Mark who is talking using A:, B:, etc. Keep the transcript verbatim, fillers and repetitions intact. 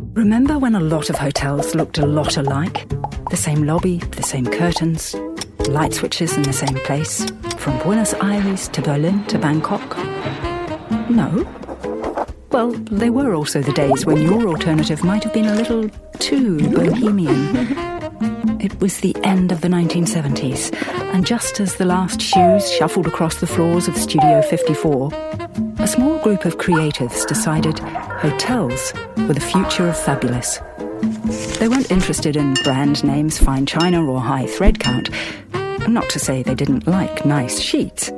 A: Remember when a lot of hotels looked a lot alike? The same lobby, the same curtains, light switches in the same place, from Buenos Aires to Berlin to Bangkok? No? Well, there were also the days when your alternative might have been a little too bohemian. It was the end of the nineteen seventies, and just as the last shoes shuffled across the floors of Studio fifty-four, a small group of creatives decided hotels were the future of fabulous. They weren't interested in brand names, fine china, or high thread count. Not to say they didn't like nice sheets.